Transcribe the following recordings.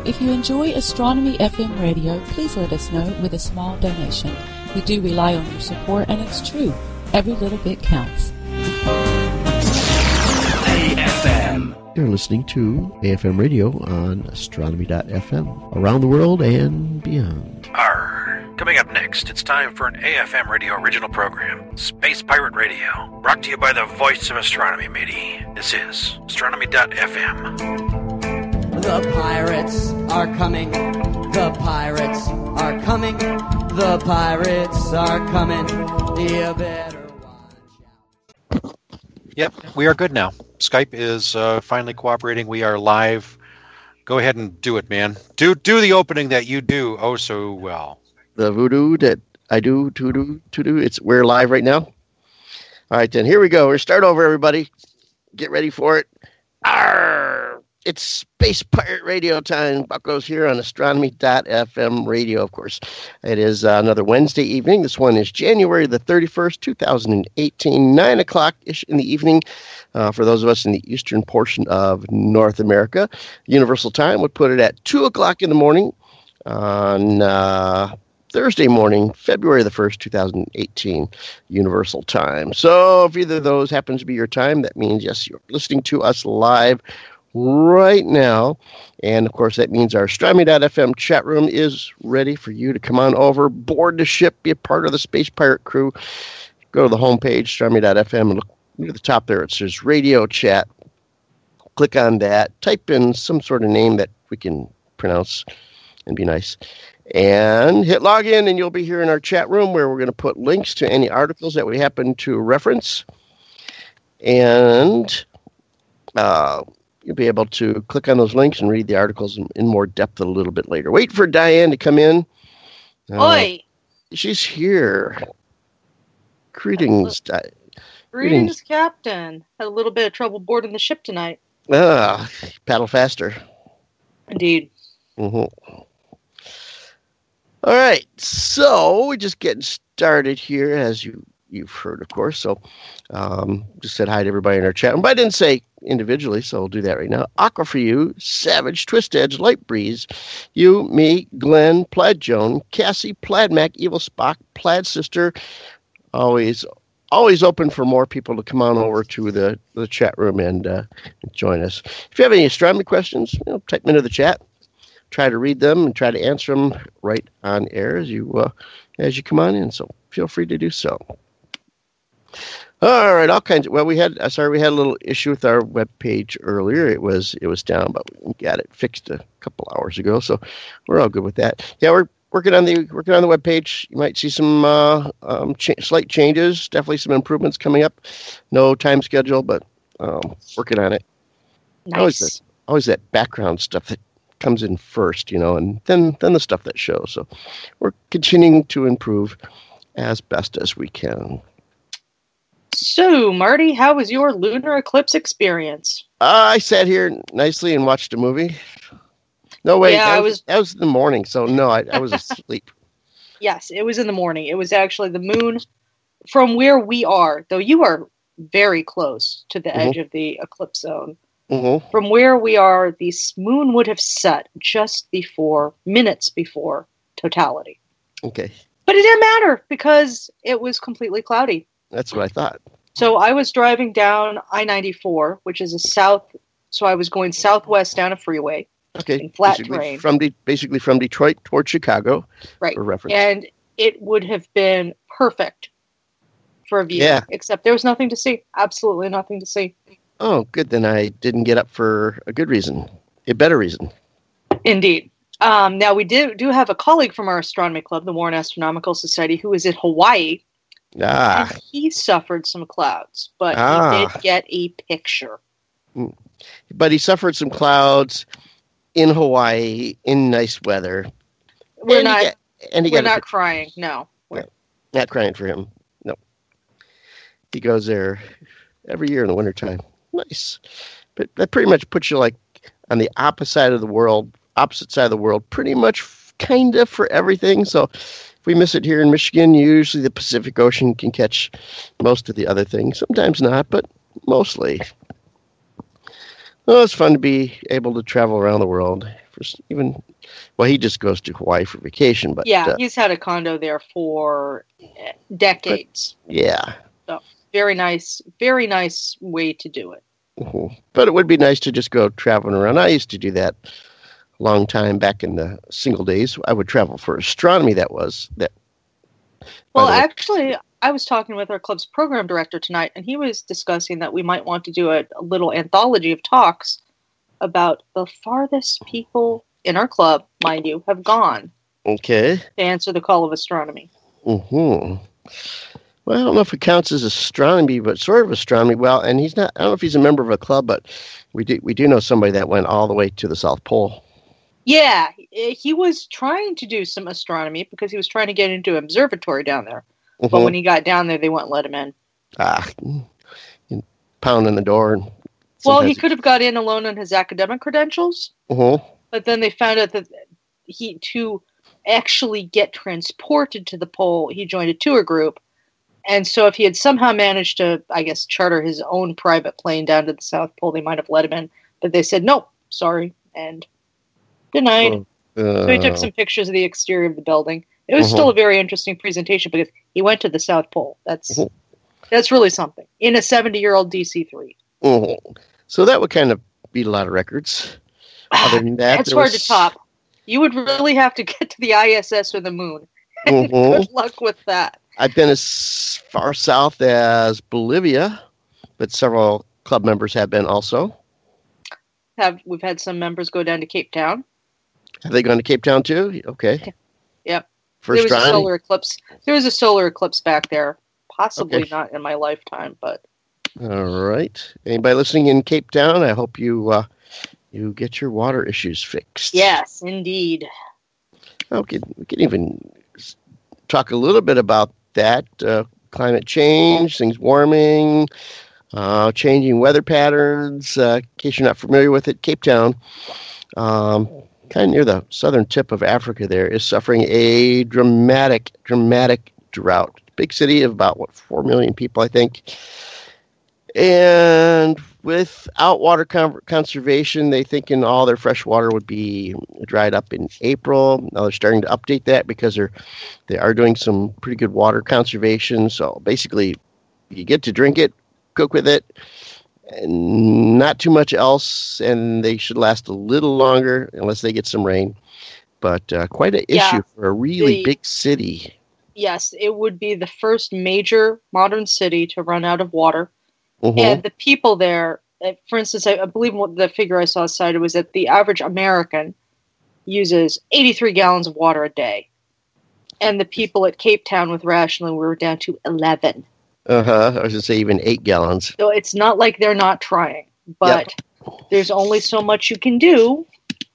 If you enjoy Astronomy FM radio, please let us know with a small donation. We do rely on your support, and it's true. Every little bit counts. AFM. You're listening to AFM radio on Astronomy.fm. Around the world and beyond. Coming up next, it's time for an AFM radio original program, Space Pirate Radio, brought to you by the voice of astronomy, matey. This is Astronomy.fm. The pirates are coming. The pirates are coming. The pirates are coming. You better watch out. Yep, we are good now. Skype is finally cooperating. We are live. Go ahead and do it, man. Do the opening that you do oh so well. The voodoo that I do to do. We're live right now. All right, then here we go. We're start over, everybody. Get ready for it. Arr! It's Space Pirate Radio time. Bucko's here on Astronomy.fm radio, of course. It is another Wednesday evening. This one is January the 31st, 2018, 9 o'clock-ish in the evening. For those of us in the eastern portion of North America, Universal Time would put it at 2 o'clock in the morning on Thursday morning, February the 1st, 2018, Universal Time. So if either of those happens to be your time, that means, yes, you're listening to us live right now. And, of course, that means our Astronomy.fm chat room is ready for you to come on over, board the ship, be a part of the Space Pirate crew. Go to the homepage, Astronomy.fm, and look near the top there. It says Radio Chat. Click on that. Type in some sort of name that we can pronounce and be nice. And hit login, and you'll be here in our chat room where we're going to put links to any articles that we happen to reference. And you'll be able to click on those links and read the articles in more depth a little bit later. Wait for Diane to come in. Oi! She's here. Greetings. Greetings, Captain. Had a little bit of trouble boarding the ship tonight. Paddle faster. Indeed. Mm-hmm. All right, so we're just getting started here, as you've heard, of course. So just said hi to everybody in our chat. But I didn't say individually, so I'll do that right now. Aqua for you, Savage, Twist Edge, Light Breeze, you, me, Glenn, Plaid Joan, Cassie, Plaid Mac, Evil Spock, Plaid Sister. Always open for more people to come on over to the chat room and join us. If you have any astronomy questions, type them into the chat. Try to read them and try to answer them right on air as you come on in. So feel free to do so. All right, all kinds. Well, we had a little issue with our web page earlier. It was down, but we got it fixed a couple hours ago. So we're all good with that. Yeah, we're working on the web page. You might see some slight changes. Definitely some improvements coming up. No time schedule, but working on it. Nice. Always that background stuff that comes in first, and then the stuff that shows. So we're continuing to improve as best as we can. So, Marty, how was your lunar eclipse experience? I sat here nicely and watched a movie. No, wait, yeah, that was in the morning, so no, I was asleep. Yes, it was in the morning. It was actually the moon from where we are, though you are very close to the edge of the eclipse zone. Mm-hmm. From where we are, the moon would have set just minutes before totality. Okay. But it didn't matter because it was completely cloudy. That's what I thought. So I was driving down I-94, which is so I was going southwest down a freeway. Okay. In flat terrain. Basically from Detroit toward Chicago. Right. For reference. And it would have been perfect for a view. Yeah. Except there was nothing to see. Absolutely nothing to see. Oh, good. Then I didn't get up for a good reason. A better reason. Indeed. Now, we do have a colleague from our astronomy club, the Warren Astronomical Society, who is in Hawaii. And he suffered some clouds, but he did get a picture. But he suffered some clouds in Hawaii in nice weather. We're not crying. No. Not crying for him. No. He goes there every year in the wintertime. Nice. But that pretty much puts you like on the opposite side of the world, pretty much kind of for everything. So if we miss it here in Michigan, usually the Pacific Ocean can catch most of the other things. Sometimes not, but mostly. Well, it's fun to be able to travel around the world. he just goes to Hawaii for vacation. But yeah, he's had a condo there for decades. But, yeah. So very nice way to do it. Mm-hmm. But it would be nice to just go traveling around. I used to do that a long time back in the single days. I would travel for astronomy. Well, actually, I was talking with our club's program director tonight, and he was discussing that we might want to do a little anthology of talks about the farthest people in our club, mind you, have gone. Okay. To answer the call of astronomy. Mm-hmm. Well, I don't know if it counts as astronomy, but sort of astronomy. Well, and he's not. I don't know if he's a member of a club, but we do know somebody that went all the way to the South Pole. Yeah, he was trying to do some astronomy because he was trying to get into an observatory down there. Mm-hmm. But when he got down there, they wouldn't let him in. Pounding the door. Well, he could have got in alone on his academic credentials. Mm-hmm. But then they found out that to actually get transported to the pole, he joined a tour group. And so if he had somehow managed to, I guess, charter his own private plane down to the South Pole, they might have let him in. But they said, nope, sorry, and denied. So he took some pictures of the exterior of the building. It was still a very interesting presentation because he went to the South Pole. That's really something. In a 70-year-old DC-3. Mm-hmm. So that would kind of beat a lot of records. Other than that, that's hard to top. You would really have to get to the ISS or the moon. Good luck with that. I've been as far south as Bolivia, but several club members have been also. We've had some members go down to Cape Town. Have they gone to Cape Town too? Okay. Yep. There was a solar eclipse. There was a solar eclipse back there. Possibly not in my lifetime, but. All right. Anybody listening in Cape Town? I hope you get your water issues fixed. Yes, indeed. Okay, we can even talk a little bit about that. Climate change, things warming, changing weather patterns. In case you're not familiar with it, Cape Town, kind of near the southern tip of Africa there, is suffering a dramatic drought. Big city of about, 4 million people, I think. And without water conservation, they thinking all their fresh water would be dried up in April. Now they're starting to update that because they are doing some pretty good water conservation. So basically, you get to drink it, cook with it, and not too much else. And they should last a little longer unless they get some rain. But quite an issue for a really big city. Yes, it would be the first major modern city to run out of water. Mm-hmm. And the people there, for instance, I believe the figure I saw cited was that the average American uses 83 gallons of water a day. And the people at Cape Town with rationing were down to 11. I was going to say even 8 gallons. So it's not like they're not trying, but there's only so much you can do.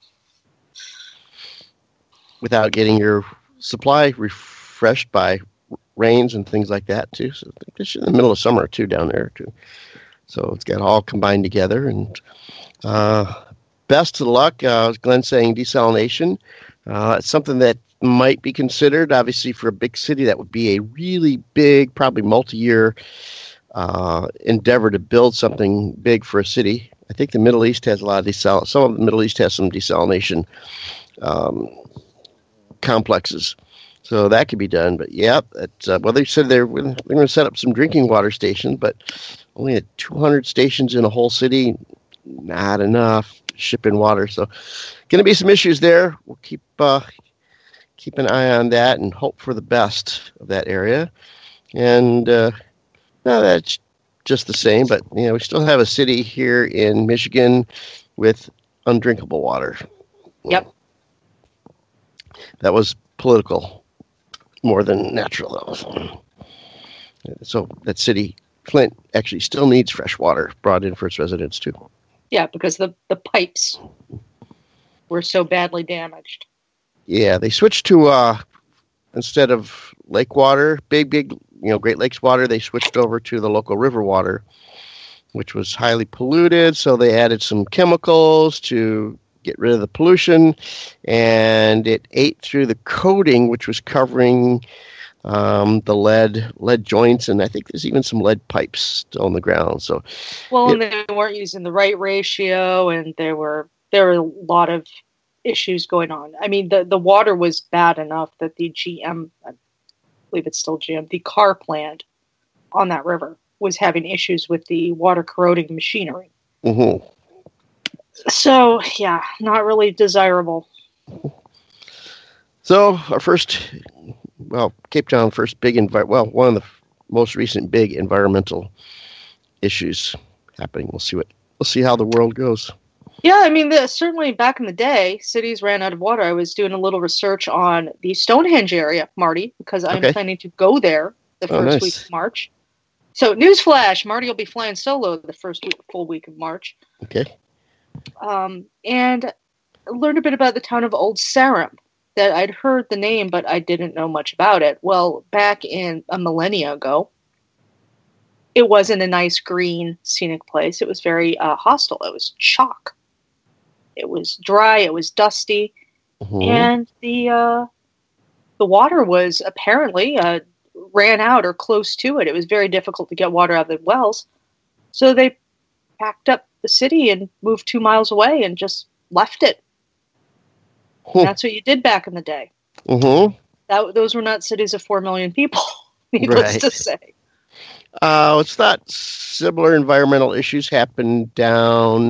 Without getting your supply refreshed by rains and things like that too. So I think it's in the middle of summer too down there too. So it's got all combined together. And best of luck. Glenn saying desalination. It's something that might be considered. Obviously, for a big city, that would be a really big, probably multi-year endeavor to build something big for a city. I think the Middle East has a lot of some of the Middle East has some desalination complexes. So that could be done, but they said they're going to set up some drinking water stations, but only at 200 stations in a whole city, not enough shipping water. So, going to be some issues there. We'll keep an eye on that and hope for the best of that area. And that's just the same, but we still have a city here in Michigan with undrinkable water. Yep. That was political. More than natural, though. So that city, Flint, actually still needs fresh water brought in for its residents, too. Yeah, because the pipes were so badly damaged. Yeah, they switched to, instead of lake water, big, Great Lakes water, they switched over to the local river water, which was highly polluted. So they added some chemicals to get rid of the pollution, and it ate through the coating, which was covering the lead joints, and I think there's even some lead pipes still on the ground. So, and they weren't using the right ratio, and there were a lot of issues going on. I mean, the water was bad enough that the GM, I believe it's still GM, the car plant on that river was having issues with the water corroding machinery. Mm-hmm. So, yeah, not really desirable. So, our first, Cape Town first big, one of the most recent big environmental issues happening. We'll see how the world goes. Yeah, I mean, certainly back in the day, cities ran out of water. I was doing a little research on the Stonehenge area, Marty, because I'm planning to go there the first week of March. So, newsflash, Marty will be flying solo the first full week of March. Okay. And I learned a bit about the town of Old Sarum. That I'd heard the name, but I didn't know much about it. Well, back in a millennia ago, it wasn't a nice, green, scenic place. It was very hostile. It was chalk. It was dry. It was dusty. Mm-hmm. And the water was apparently ran out or close to it. It was very difficult to get water out of the wells. So they packed up the city and moved 2 miles away and just left it. That's what you did back in the day. Mm-hmm. Those were not cities of 4 million people, needless to say. It's thought similar environmental issues happened down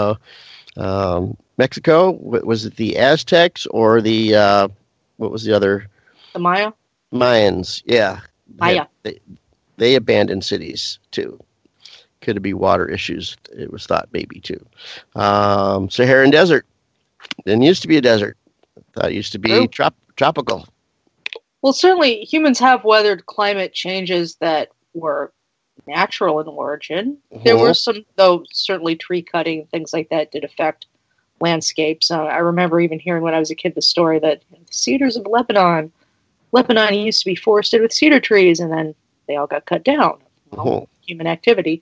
Mexico. Was it the Aztecs or the, what was the other? The Maya? Mayans, yeah. Maya. They abandoned cities, too. Could it be water issues? It was thought maybe, too. Saharan Desert. Didn't used to be a desert. Thought it used to be tropical. Well, certainly humans have weathered climate changes that were natural in origin. Mm-hmm. There were some, though, certainly tree cutting and things like that did affect landscapes. I remember even hearing when I was a kid the story that the cedars of Lebanon used to be forested with cedar trees, and then they all got cut down. Human activity.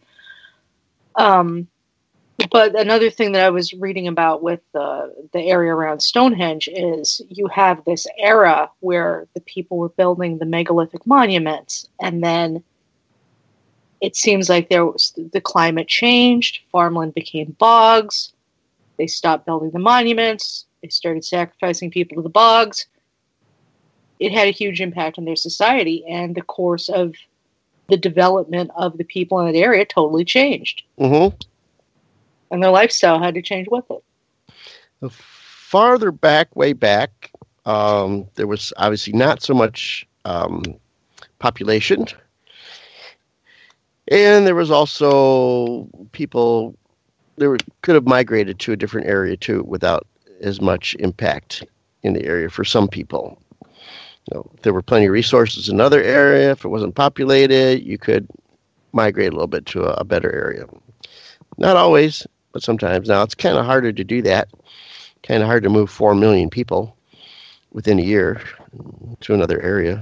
But another thing that I was reading about with the area around Stonehenge is you have this era where the people were building the megalithic monuments, and then it seems like the climate changed, farmland became bogs, they stopped building the monuments, they started sacrificing people to the bogs. It had a huge impact on their society, and the course of the development of the people in that area totally changed. Mm-hmm. And their lifestyle had to change with it. Farther back, way back, there was obviously not so much population. And there was also people could have migrated to a different area too without as much impact in the area for some people. There were plenty of resources in another area. If it wasn't populated, you could migrate a little bit to a better area. Not always, but sometimes. Now, it's kind of harder to do that. Kind of hard to move 4 million people within a year to another area.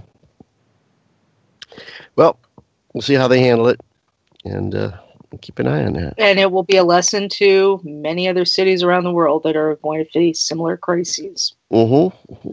Well, we'll see how they handle it, and keep an eye on that. And it will be a lesson to many other cities around the world that are going to face similar crises. Mm-hmm.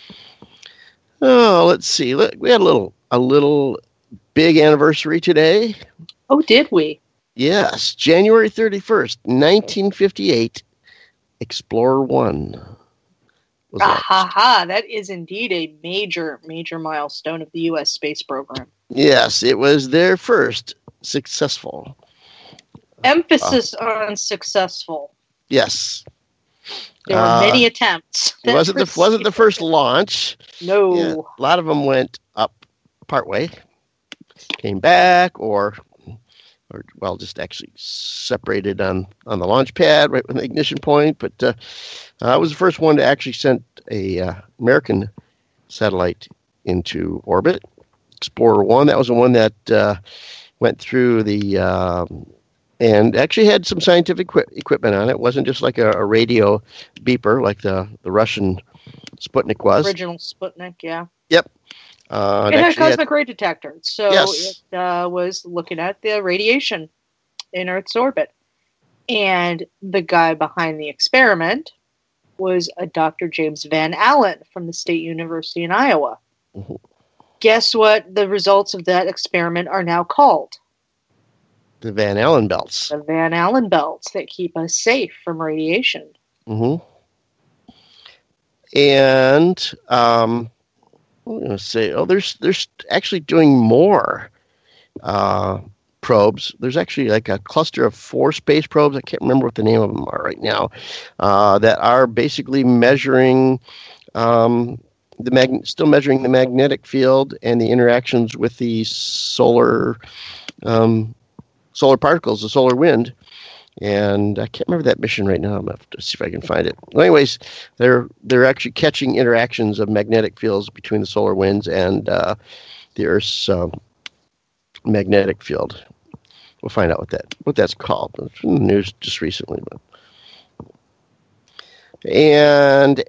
Oh, let's see. We had a little big anniversary today. Oh, did we? Yes, January 31st, 1958, Explorer 1 was launched. That is indeed a major, major milestone of the U.S. space program. Yes, it was their first successful. Emphasis on successful. Yes. There were many attempts. It wasn't the first launch. No. Yeah, a lot of them went up partway, came back, or just actually separated on the launch pad right with the ignition point. But I was the first one to actually send a American satellite into orbit. Explorer 1, that was the one that went through and actually had some scientific equipment on it. It wasn't just like a radio beeper like the Russian Sputnik was. Original Sputnik, yeah. Yep. It had a cosmic ray detector, so yes. It was looking at the radiation in Earth's orbit. And the guy behind the experiment was a Dr. James Van Allen from the State University in Iowa. Mm-hmm. Guess what the results of that experiment are now called? The Van Allen belts. The Van Allen belts that keep us safe from radiation. Mm-hmm. And I'm going to say, there's actually doing more probes. There's actually like a cluster of 4 space probes. I can't remember what the name of them are right now, that are basically measuring still measuring the magnetic field and the interactions with the solar particles, the solar wind. And I can't remember that mission right now. I'm going to have to see if I can find it. Well, anyways, they're actually catching interactions of magnetic fields between the solar winds and the Earth's magnetic field. We'll find out what that's called. It's in the news just recently. And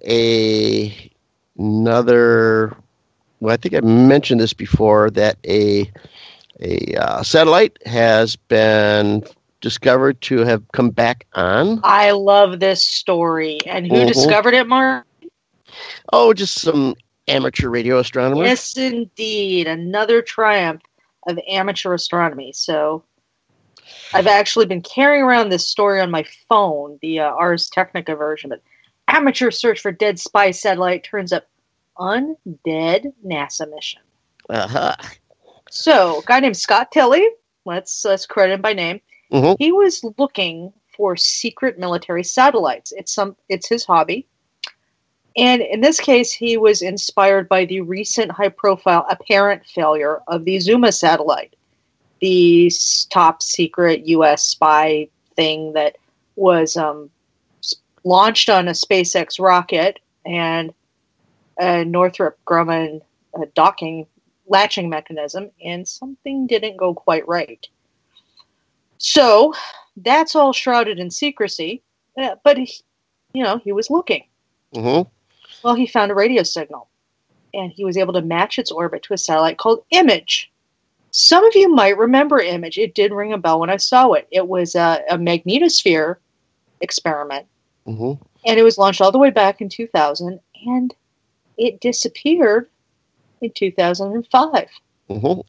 another, well, I think I mentioned this before, that a satellite has been discovered to have come back on. I love this story. And who discovered it, Mark? Oh, just some amateur radio astronomers. Yes, indeed. Another triumph of amateur astronomy. So I've actually been carrying around this story on my phone, the Ars Technica version. But amateur search for dead spy satellite turns up undead NASA mission. Uh-huh. So a guy named Scott Tilley, let's credit him by name. Mm-hmm. He was looking for secret military satellites. It's his hobby. And in this case, he was inspired by the recent high-profile apparent failure of the Zuma satellite, the top secret U.S. spy thing that was launched on a SpaceX rocket and a Northrop Grumman latching mechanism, and something didn't go quite right. So that's all shrouded in secrecy, but he was looking. Mm-hmm. Well, he found a radio signal, and he was able to match its orbit to a satellite called Image. Some of you might remember Image. It did ring a bell when I saw it. It was a magnetosphere experiment, mm-hmm. and it was launched all the way back in 2000, and it disappeared in 2005. Mm-hmm.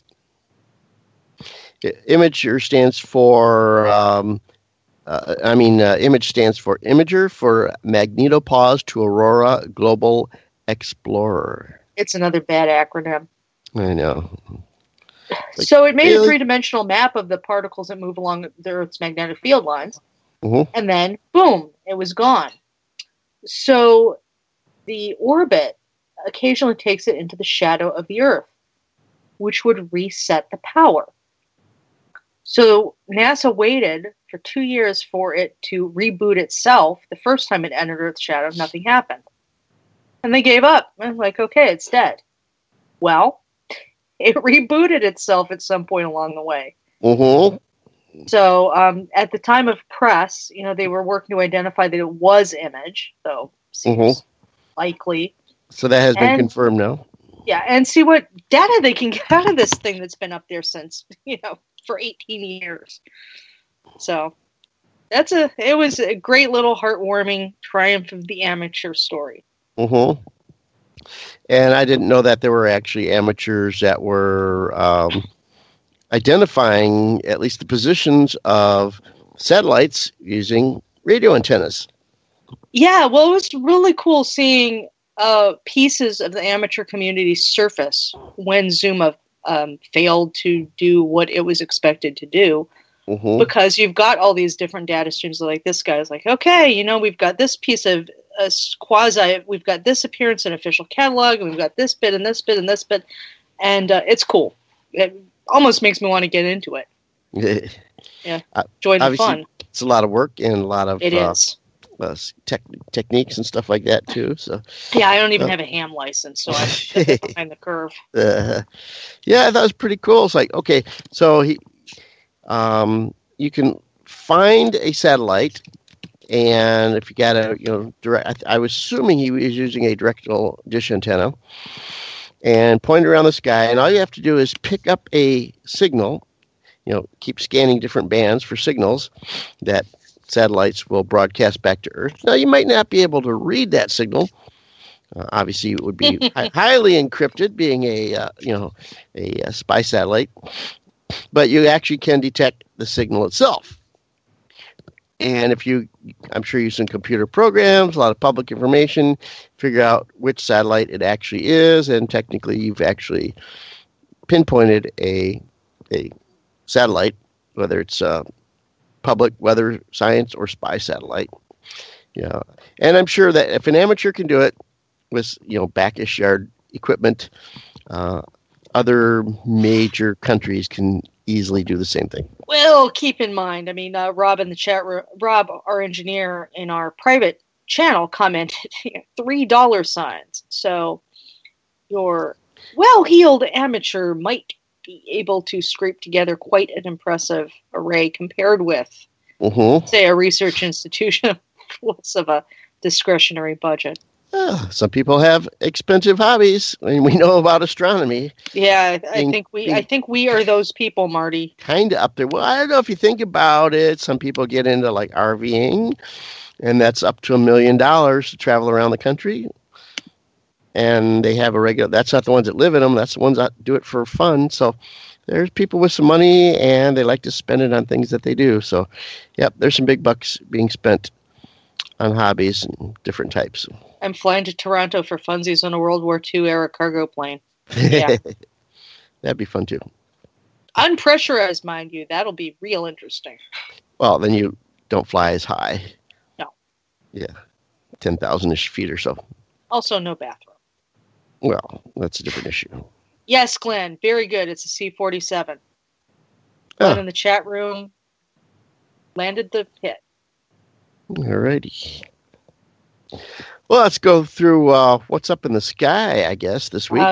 Imager stands for, Image stands for Imager for Magnetopause to Aurora Global Explorer. It's another bad acronym. I know. So it made a 3-dimensional map of the particles that move along the Earth's magnetic field lines. Mm-hmm. And then, boom, it was gone. So the orbit occasionally takes it into the shadow of the Earth, which would reset the power. So NASA waited for 2 years for it to reboot itself. The first time it entered Earth's shadow, nothing happened. And they gave up. I'm like, okay, it's dead. Well, it rebooted itself at some point along the way. Mm-hmm. So at the time of press, they were working to identify that it was Image, so seems likely. So that has been confirmed now? Yeah, and see what data they can get out of this thing that's been up there since, for 18 years. So it was a great little heartwarming triumph of the amateur story. Mm-hmm. And I didn't know that there were actually amateurs that were identifying at least the positions of satellites using radio antennas. Yeah, well, it was really cool seeing pieces of the amateur community surface when Zuma failed to do what it was expected to do. Mm-hmm. Because you've got all these different data streams. Like this guy's like, okay, we've got this piece of we've got this appearance in official catalog, and we've got this bit and this bit and this bit, and it's cool. It almost makes me want to get into it. Yeah, enjoy the fun. It's a lot of work and a lot of techniques and stuff like that too. So yeah, I don't even have a ham license, so I'm behind the curve. Yeah, I thought it was pretty cool. It's like, okay, so you can find a satellite, and if you got a direct, I was assuming he was using a directional dish antenna, and point it around the sky, and all you have to do is pick up a signal. Keep scanning different bands for signals that satellites will broadcast back to Earth. Now, you might not be able to read that signal. Obviously, it would be highly encrypted, being a spy satellite. But you actually can detect the signal itself. And I'm sure you some computer programs, a lot of public information, figure out which satellite it actually is, and technically you've actually pinpointed a satellite, whether it's a public weather science or spy satellite. Yeah, and I'm sure that if an amateur can do it with backish yard equipment, other major countries can easily do the same thing. Well, keep in mind, Rob in the chat room, Rob, our engineer in our private channel, commented $3 signs. So your well-heeled amateur might be able to scrape together quite an impressive array compared with, say, a research institution less of a discretionary budget. Some people have expensive hobbies. We know about astronomy. Yeah, I think we are those people, Marty. Kind of up there. Well, I don't know if you think about it. Some people get into like RVing, and that's up to $1 million to travel around the country. And they have a regular. That's not the ones that live in them. That's the ones that do it for fun. So there's people with some money, and they like to spend it on things that they do. So, yep, there's some big bucks being spent on hobbies and different types. I'm flying to Toronto for funsies on a World War II era cargo plane. Yeah. That'd be fun too. Unpressurized, mind you. That'll be real interesting. Well, then you don't fly as high. No. Yeah. 10,000-ish feet or so. Also, no bathroom. Well, that's a different issue. Yes, Glenn. Very good. It's a C-47. Glenn in the chat room landed the pit. Alrighty. Well, let's go through what's up in the sky, I guess, this week.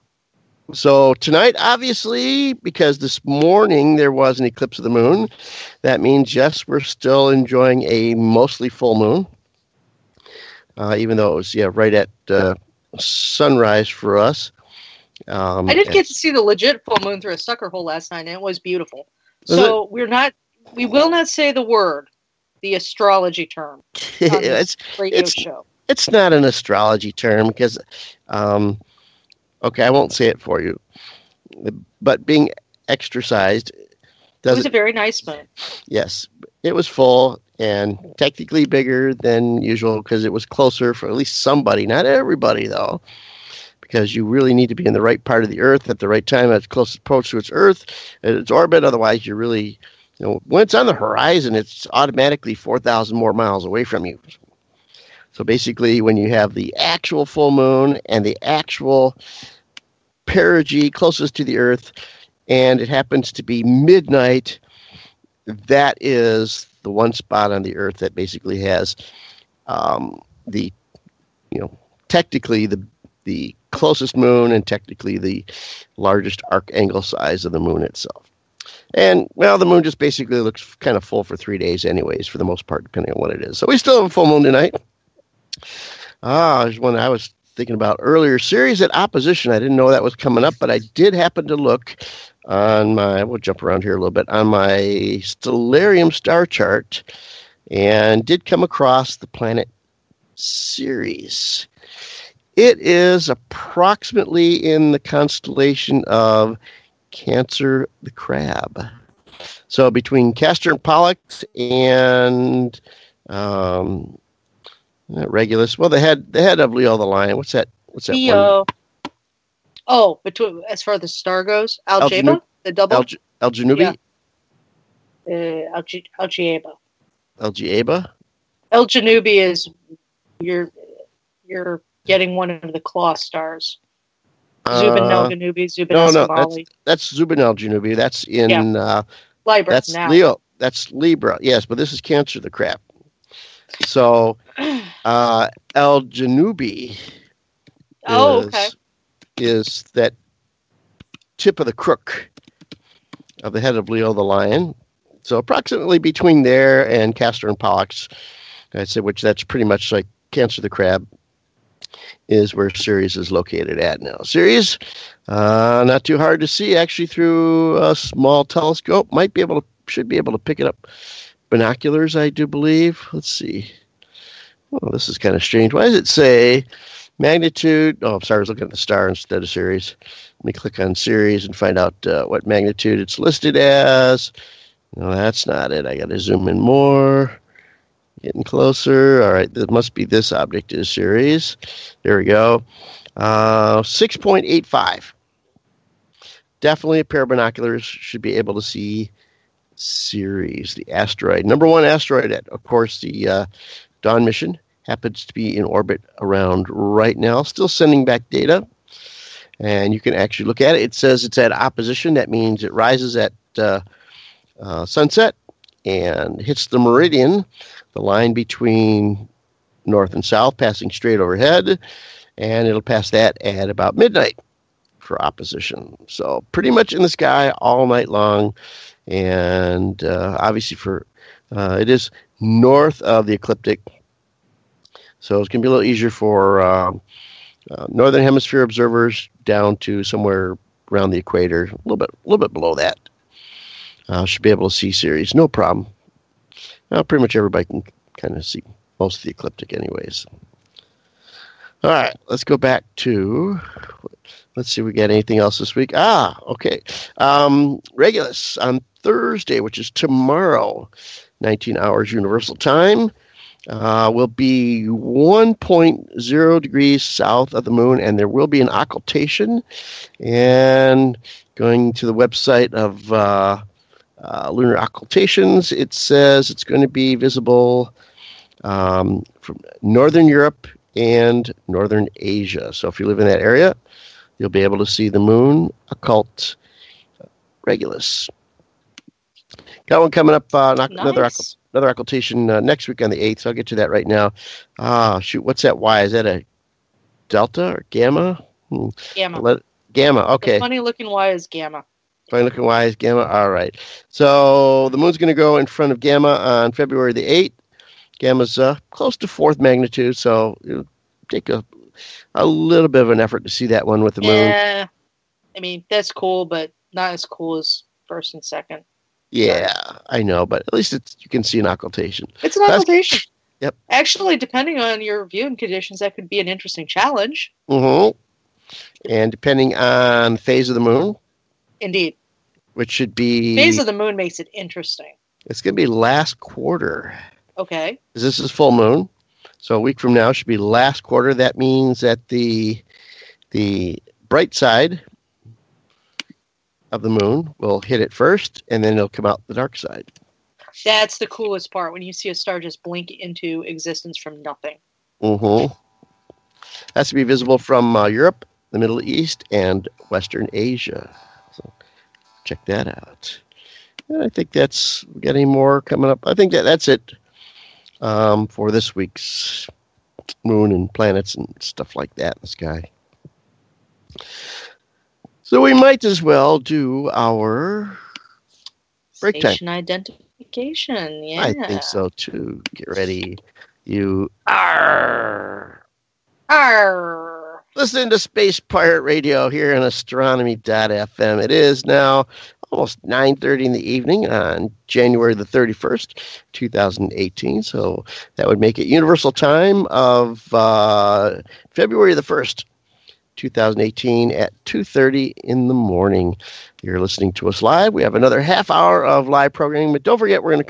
So tonight, obviously, because this morning there was an eclipse of the moon, that means, yes, we're still enjoying a mostly full moon, even though it was right at sunrise for us. I did get to see the legit full moon through a sucker hole last night, and it was beautiful. So we will not say the astrology term on this radio show. It's not an astrology term because, okay, I won't say it for you, but being extra-sized it was a very nice moon. Yes, it was full and technically bigger than usual because it was closer for at least somebody, not everybody though, because you really need to be in the right part of the Earth at the right time at its closest approach to its Earth, its orbit. Otherwise, you're really, when it's on the horizon, it's automatically 4,000 more miles away from you. So basically, when you have the actual full moon and the actual perigee closest to the Earth, and it happens to be midnight, that is the one spot on the Earth that basically has technically the closest moon and technically the largest arc angle size of the moon itself. And, well, the moon just basically looks kind of full for 3 days anyways, for the most part, depending on what it is. So we still have a full moon tonight. There's one I was thinking about earlier. Ceres at opposition. I didn't know that was coming up, but I did happen to look on we'll jump around here a little bit, on my Stellarium star chart, and did come across the planet Ceres. It is approximately in the constellation of Cancer the Crab. So between Castor and Pollux and Regulus. Well, the head of Leo the Lion. What's that? Leo. Oh, as far as the star goes, Algeba, the double. Algenubi. Yeah. Algeba. Algeba. Algenubi is you're getting one of the claw stars. Zubin al-Janubi, Zubin al-Samali. That's Zubin al-Janubi. That's in Libra. That's now. Leo. That's Libra. Yes, but this is Cancer the Crab. So al-Janubi is that tip of the crook of the head of Leo the Lion. So approximately between there and Castor and Pollux, I'd say, which that's pretty much like Cancer the Crab, is where Ceres is located at now. Ceres, not too hard to see actually through a small telescope. Should be able to pick it up. Binoculars, I do believe. Let's see. Oh, this is kind of strange. Why does it say magnitude? Oh, I'm sorry, I was looking at the star instead of Ceres. Let me click on Ceres and find out what magnitude it's listed as. No, that's not it. I got to zoom in more. Getting closer. All right, this must be this object is Ceres. There we go. 6.85. Definitely a pair of binoculars should be able to see Ceres, the asteroid. Number one asteroid at, of course, the Dawn mission. Happens to be in orbit around right now. Still sending back data. And you can actually look at it. It says it's at opposition. That means it rises at sunset and hits the meridian, the line between north and south, passing straight overhead. And it'll pass that at about midnight for opposition. So pretty much in the sky all night long. And obviously it is north of the ecliptic. So it's going to be a little easier for northern hemisphere observers down to somewhere around the equator, a little bit below that. Should be able to see Ceres, no problem. Pretty much everybody can kind of see most of the ecliptic anyways. All right, let's go back to, let's see if we got anything else this week. Okay. Regulus on Thursday, which is tomorrow, 19 hours Universal Time. Will be 1.0 degrees south of the moon, and there will be an occultation. And going to the website of Lunar Occultations, it says it's going to be visible from Northern Europe and Northern Asia. So if you live in that area, you'll be able to see the moon occult Regulus. Got one coming up, nice. Another occultation next week on the 8th, so I'll get to that right now. What's that Y? Is that a delta or gamma? Gamma. Gamma, okay. The funny-looking Y is gamma. Funny-looking Y is gamma, all right. So the moon's going to go in front of gamma on February the 8th. Gamma's close to 4th magnitude, so it'll take a little bit of an effort to see that one with the moon. Yeah, I mean, that's cool, but not as cool as first and second. Yeah, I know, but at least you can see an occultation. It's an occultation. Yep. Actually, depending on your viewing conditions, that could be an interesting challenge. Mm-hmm. And depending on phase of the moon. Indeed. Which should be... Phase of the moon makes it interesting. It's going to be last quarter. Okay. This is full moon. So a week from now should be last quarter. That means that the bright side of the moon will hit it first, and then it'll come out the dark side. That's the coolest part, when you see a star just blink into existence from nothing. Mm-hmm. Has to be visible from Europe, the Middle East, and Western Asia. So check that out. And I think we got any more coming up? I think that's it for this week's moon and planets and stuff like that in the sky. So we might as well do our break time. Station identification, yeah. I think so, too. Get ready. You are... Listen to Space Pirate Radio here on Astronomy.fm. It is now almost 9:30 in the evening on January the 31st, 2018. So that would make it Universal Time of February the 1st. 2018 at 2:30 in the morning. You're listening to us live. We have another half hour of live programming, but don't forget we're going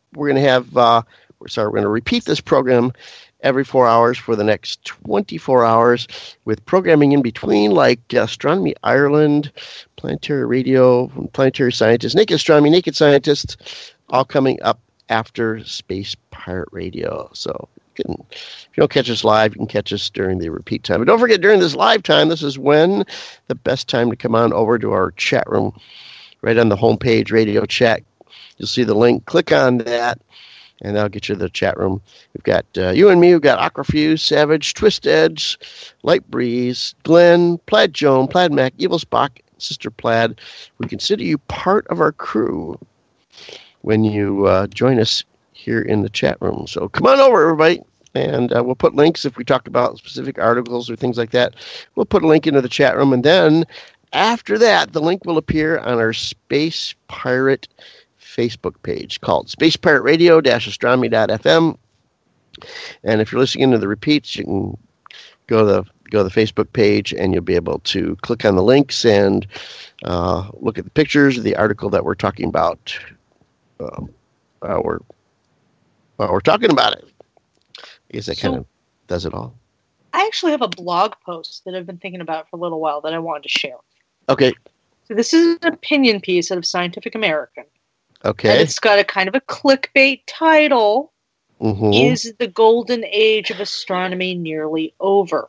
to repeat this program every 4 hours for the next 24 hours with programming in between like Astronomy Ireland, Planetary Radio, Planetary Scientist, Naked Astronomy, Naked Scientist, all coming up after Space Pirate Radio. So if you don't catch us live, you can catch us during the repeat time. But don't forget, during this live time, this is when the best time to come on over to our chat room. Right on the homepage, Radio Chat. You'll see the link. Click on that, and that'll get you to the chat room. We've got you and me. We've got Aquafuse, Savage, Twist Edge, Light Breeze, Glenn, Plaid Joan, Plaid Mac, Evil Spock, Sister Plaid. We consider you part of our crew when you join us here in the chat room. So come on over, everybody. And we'll put links if we talk about specific articles or things like that. We'll put a link into the chat room. And then after that, the link will appear on our Space Pirate Facebook page called Space Pirate Radio-astronomy.fm. And if you're listening to the repeats, you can go to the Facebook page and you'll be able to click on the links and look at the pictures of the article that we're talking about. Well, we're talking about it. I guess that kind of does it all. I actually have a blog post that I've been thinking about for a little while that I wanted to share. Okay. So this is an opinion piece out of Scientific American. Okay. And it's got a kind of a clickbait title. Mm-hmm. Is the golden age of astronomy nearly over?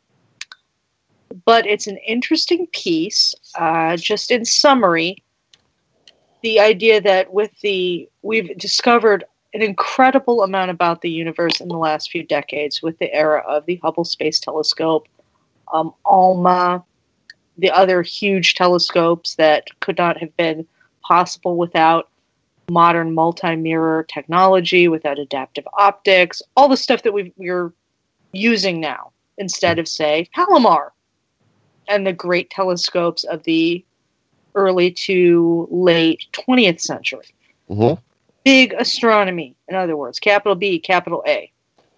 But it's an interesting piece. Just in summary, the idea that we've discovered an incredible amount about the universe in the last few decades with the era of the Hubble Space Telescope, ALMA, the other huge telescopes that could not have been possible without modern multi-mirror technology, without adaptive optics, all the stuff that we're using now instead of, say, Palomar and the great telescopes of the early to late 20th century. Mm-hmm. Big astronomy, in other words, capital B, capital A.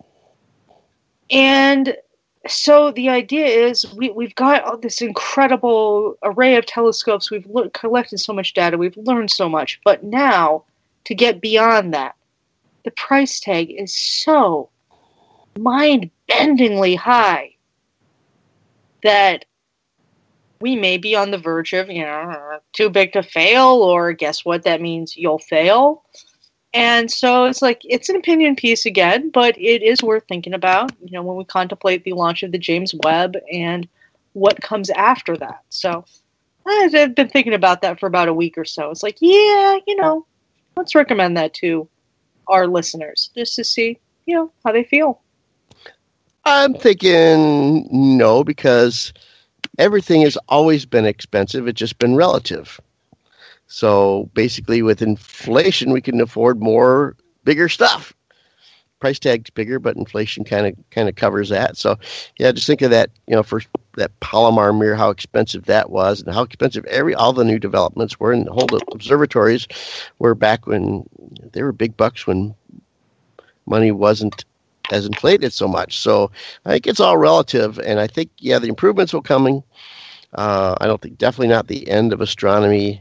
And so the idea is we've got this incredible array of telescopes. We've collected so much data. We've learned so much. But now, to get beyond that, the price tag is so mind-bendingly high that we may be on the verge of, too big to fail, or guess what? That means you'll fail. And so it's an opinion piece again, but it is worth thinking about, when we contemplate the launch of the James Webb and what comes after that. So I've been thinking about that for about a week or so. It's let's recommend that to our listeners just to see, how they feel. I'm thinking no, because everything has always been expensive. It's just been relative. So basically, with inflation, we can afford bigger stuff. Price tag's bigger, but inflation kind of covers that. So, yeah, just think of that. For that Palomar mirror, how expensive that was, and how expensive all the new developments were, and the whole observatories were back when they were big bucks when money wasn't as inflated so much. So I think it's all relative, and I think the improvements will coming. I don't think definitely not the end of astronomy.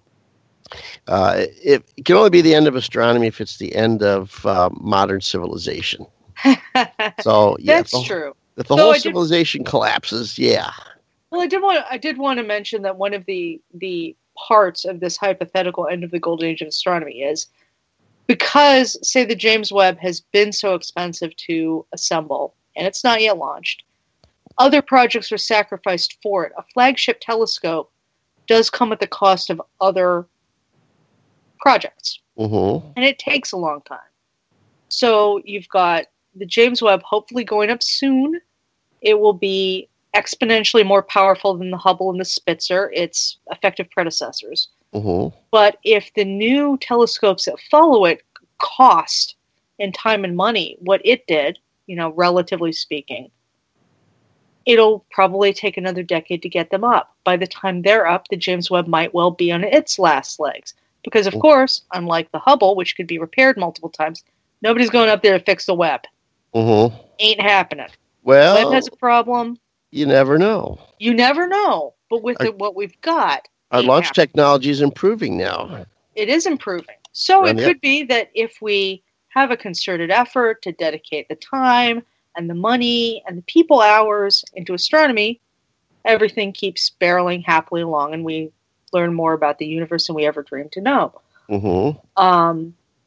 It can only be the end of astronomy if it's the end of modern civilization. So that's true. If the whole civilization collapses, Well, I did want to mention that one of the parts of this hypothetical end of the golden age of astronomy is because, say, the James Webb has been so expensive to assemble, and it's not yet launched. Other projects were sacrificed for it. A flagship telescope does come at the cost of other projects. Mm-hmm. And it takes a long time. So you've got the James Webb hopefully going up soon. It will be exponentially more powerful than the Hubble and the Spitzer, its effective predecessors. Mm-hmm. But if the new telescopes that follow it cost in time and money what it did, relatively speaking, it'll probably take another decade to get them up. By the time they're up, the James Webb might well be on its last legs. Because, of course, unlike the Hubble, which could be repaired multiple times, nobody's going up there to fix the Webb. Mm-hmm. Ain't happening. Well, Webb has a problem. You never know. But with what we've got, our launch technology is improving now. It is improving. So it could be that if we have a concerted effort to dedicate the time and the money and the people hours into astronomy, everything keeps barreling happily along, and we learn more about the universe than we ever dreamed to know. Mm-hmm.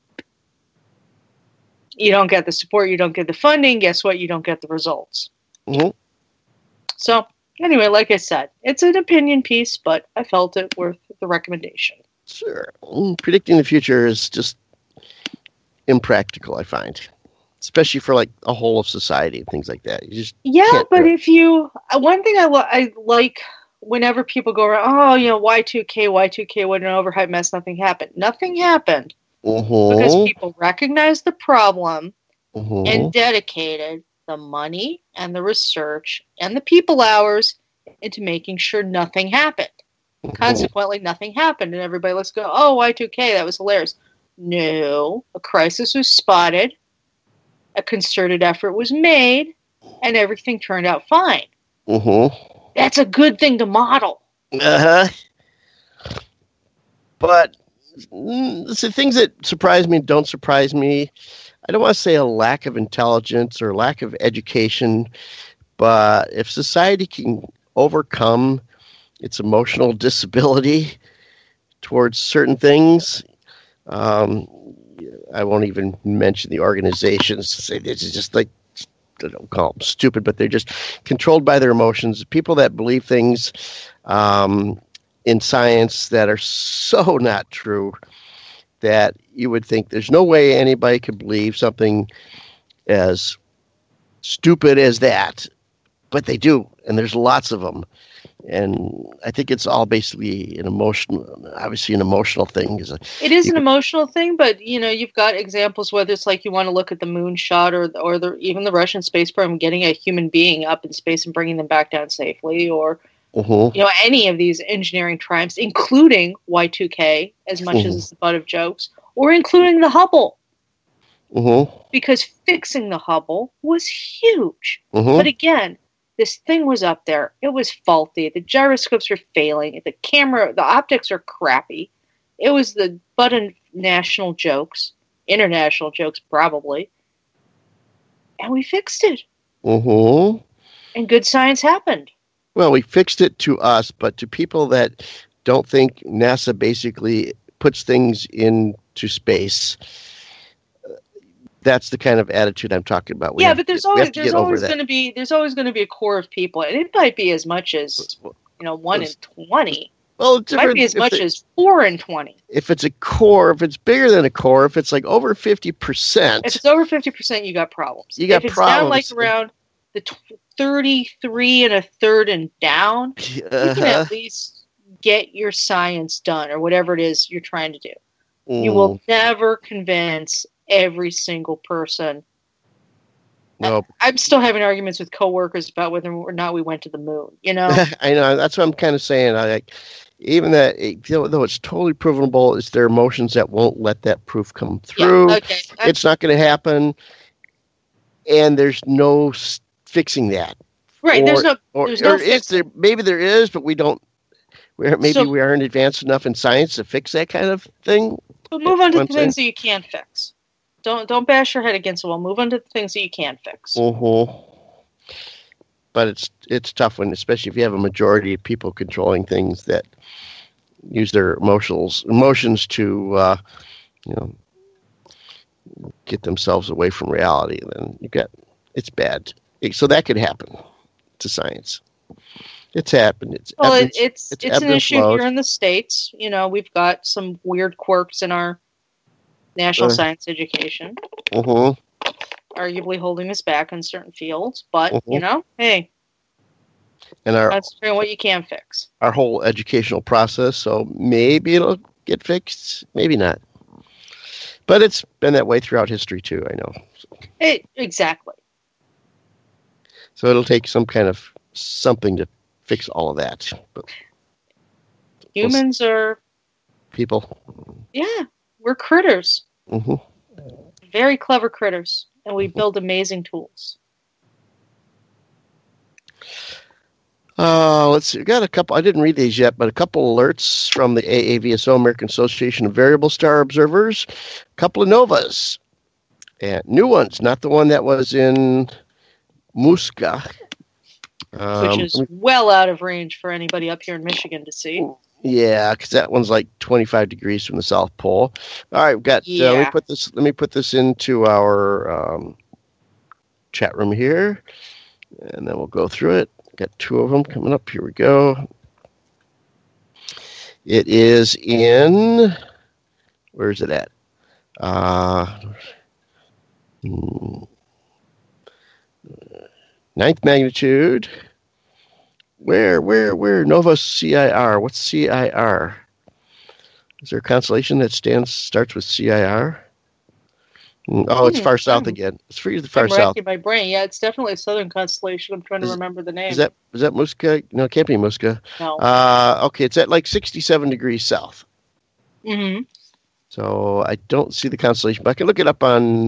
You don't get the support, you don't get the funding. Guess what? You don't get the results. Mm-hmm. So anyway, like I said, it's an opinion piece, but I felt it worth the recommendation. Sure. Predicting the future is just impractical, I find. Especially for like a whole of society and things like that. But if you... One thing I like... Whenever people go around, Y2K, what an overhyped mess, nothing happened. Nothing happened because people recognized the problem and dedicated the money and the research and the people hours into making sure nothing happened. Consequently, nothing happened, and everybody let's go, Y2K, that was hilarious. No, a crisis was spotted, a concerted effort was made, and everything turned out fine. That's a good thing to model. Uh-huh. But the things that surprise me don't surprise me. I don't want to say a lack of intelligence or lack of education, but if society can overcome its emotional disability towards certain things, I won't even mention the organizations. It's just like, I don't call them stupid, but they're just controlled by their emotions. People that believe things in science that are so not true that you would think there's no way anybody could believe something as stupid as that, but they do, and there's lots of them. And I think it's all basically an emotional thing. It is an emotional thing, but you've got examples whether it's like you want to look at the moonshot or even the Russian space program getting a human being up in space and bringing them back down safely, or any of these engineering triumphs, including Y2K, as much as it's the butt of jokes, or including the Hubble. Because fixing the Hubble was huge. But again, this thing was up there. It was faulty. The gyroscopes were failing. The optics are crappy. It was the butt of national jokes, international jokes probably. And we fixed it. And good science happened. Well, we fixed it to us, but to people that don't think NASA basically puts things into space, that's the kind of attitude I'm talking about. But there's always going to be a core of people, and it might be as much as 1 in 20. Well, it might be as much as 4 in 20. If it's a core, if it's bigger than a core, if it's like over 50%. If it's over 50%, you got problems. If it's down like around the 33 1/3 and down, you can at least get your science done or whatever it is you're trying to do. You will never convince every single person. Nope. I'm still having arguments with coworkers about whether or not we went to the moon. I know. That's what I'm kind of saying. Even that, though it's totally provable, it's their emotions that won't let that proof come through. Yeah, okay. It's not going to happen, and there's no fixing that. Right. Maybe there is, but we don't. We aren't advanced enough in science to fix that kind of thing. But move on to the things that you can fix. Don't bash your head against the wall. Move on to the things that you can fix. But it's tough when, especially if you have a majority of people controlling things that use their emotions to get themselves away from reality. Then it's bad. So that could happen to science. It's happened. It's an issue here in the States. We've got some weird quirks in our national science education. Arguably holding us back in certain fields. But, hey. And concentrate on what you can fix. Our whole educational process, so maybe it'll get fixed, maybe not. But it's been that way throughout history, too, I know. Exactly. So it'll take something to fix all of that. But humans are people. Yeah, we're critters. Very clever critters, and we build amazing tools. Let's see. We got a couple. I didn't read these yet, but a couple alerts from the AAVSO, American Association of Variable Star Observers. A couple of novas, and new ones, not the one that was in Musca. Which is well out of range for anybody up here in Michigan to see. Yeah, because that one's like 25 degrees from the South Pole. All right, we've got. Let me put this into our chat room here, and then we'll go through it. Got two of them coming up. Here we go. It is in. Where is it at? Ninth magnitude. Where? Nova CIR. What's CIR? Is there a constellation that starts with CIR? Oh, it's far south again. It's the far south. I'm racking my brain. Yeah, it's definitely a southern constellation. I'm trying to remember the name. Is that Musca? No, it can't be Musca. No. Okay, it's at like 67 degrees south. So I don't see the constellation, but I can look it up on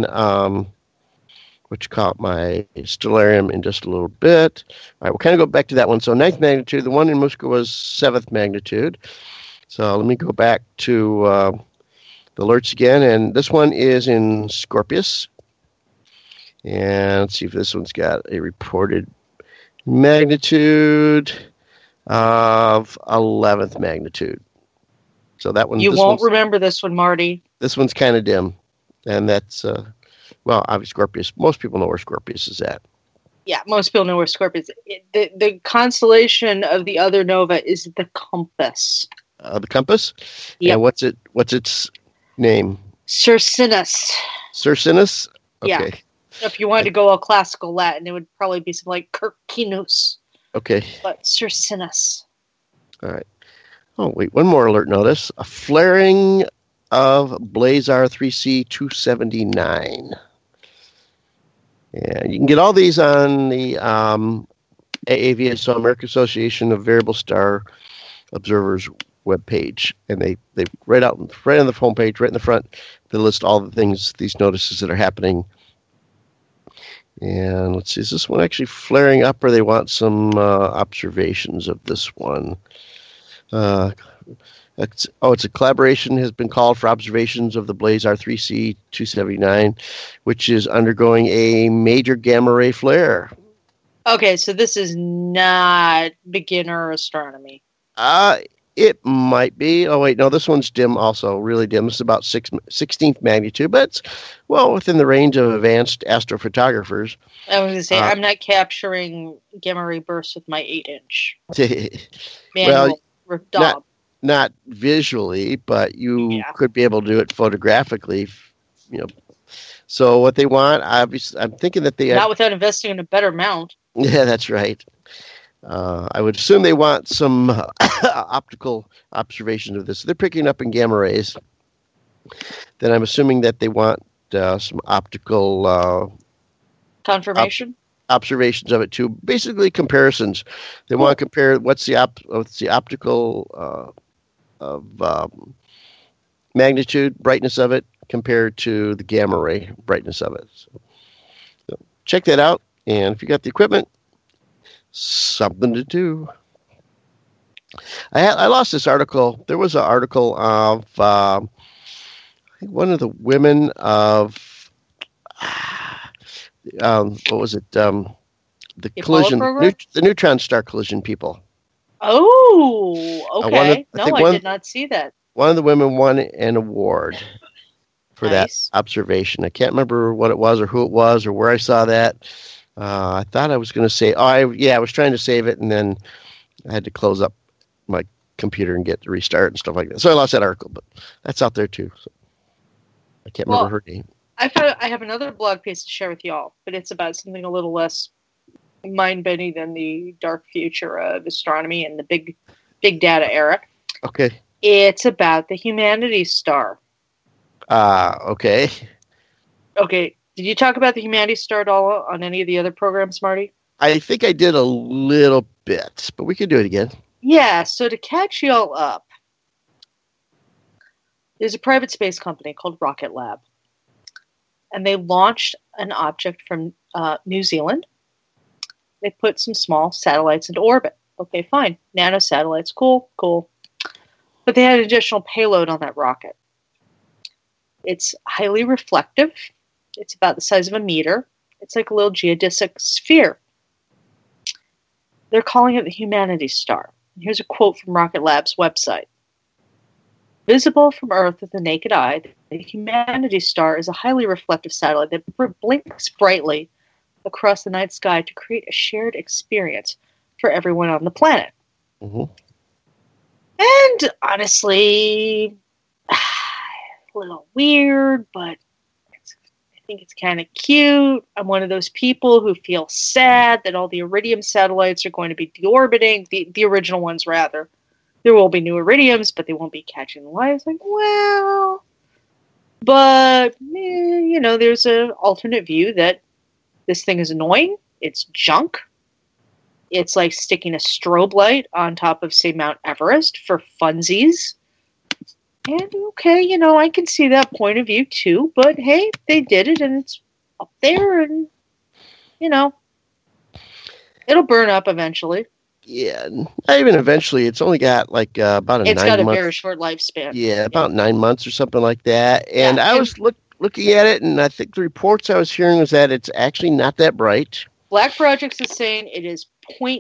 my Stellarium in just a little bit. All right, we'll kind of go back to that one. So 9th magnitude. The one in Musca was 7th magnitude. So let me go back to the alerts again, and this one is in Scorpius, And let's see if this one's got a reported magnitude of 11th magnitude. So that one. You won't remember this one, Marty. This one's kind of dim. And that's, obviously Scorpius. Most people know where Scorpius is at. Yeah, most people know where Scorpius is. The constellation of the other nova is the Compass. The Compass? Yeah. And what's its name? Circinus. Circinus? Okay. Yeah. If you wanted to go all classical Latin, it would probably be something like Circinus. Okay. But Circinus. All right. Oh, wait, one more alert notice. A flaring of Blazar 3C 279. And you can get all these on the AAVSO, American Association of Variable Star Observers webpage. And they right on the homepage, right in the front, they list all the things, these notices that are happening. And let's see, is this one actually flaring up, or they want some observations of this one? It's a collaboration has been called for observations of the Blazar 3C 279, which is undergoing a major gamma ray flare. Okay, so this is not beginner astronomy. It might be. Oh, wait, no, this one's dim also, really dim. It's about 16th magnitude, but it's well within the range of advanced astrophotographers. I was going to say, I'm not capturing gamma ray bursts with my 8-inch manual DOB. Not visually, but you could be able to do it photographically, So what they want, obviously, I'm thinking that they... Not without investing in a better mount. Yeah, that's right. I would assume they want some optical observations of this. They're picking up in gamma rays. Then I'm assuming that they want some optical confirmation observations of it too. Basically, comparisons. They want to compare what's the optical of magnitude, brightness of it compared to the gamma ray brightness of it. So check that out, and if you got the equipment, something to do. I lost this article. There was an article of I think one of the women of what was it? The collision, the neutron star collision people. Oh, okay. I did not see that. One of the women won an award for that observation. I can't remember what it was or who it was or where I saw that. I thought I was going to say, I was trying to save it, and then I had to close up my computer and get to restart and stuff like that. So I lost that article, but that's out there too. So I can't remember her name. I have another blog piece to share with y'all, but it's about something a little less mind-bending than the dark future of astronomy and the big data era. Okay. It's about the Humanities Star. Okay. Okay. Did you talk about the Humanities Star at all on any of the other programs, Marty? I think I did a little bit, but we could do it again. Yeah, so to catch y'all up, there's a private space company called Rocket Lab. And they launched an object from New Zealand. They put some small satellites into orbit. Okay, fine. Nanosatellites, cool. But they had an additional payload on that rocket. It's highly reflective. It's about the size of a meter. It's like a little geodesic sphere. They're calling it the Humanities Star. Here's a quote from Rocket Lab's website. Visible from Earth with the naked eye, the Humanities Star is a highly reflective satellite that blinks brightly across the night sky to create a shared experience for everyone on the planet. Mm-hmm. And honestly, a little weird, but I think it's kind of cute. I'm one of those people who feel sad that all the Iridium satellites are going to be deorbiting, the original ones rather. There will be new Iridiums, but they won't be catching the light. It's like, well, but, there's an alternate view that this thing is annoying. It's junk. It's like sticking a strobe light on top of, say, Mount Everest for funsies. And, okay, I can see that point of view, too. But, hey, they did it, and it's up there, and, it'll burn up eventually. Yeah, not even eventually. It's only got about a 9 month. It's got a very short lifespan. Yeah, about 9 months or something like that. And I was looking at it, and I think the reports I was hearing was that it's actually not that bright. Black Projects is saying it is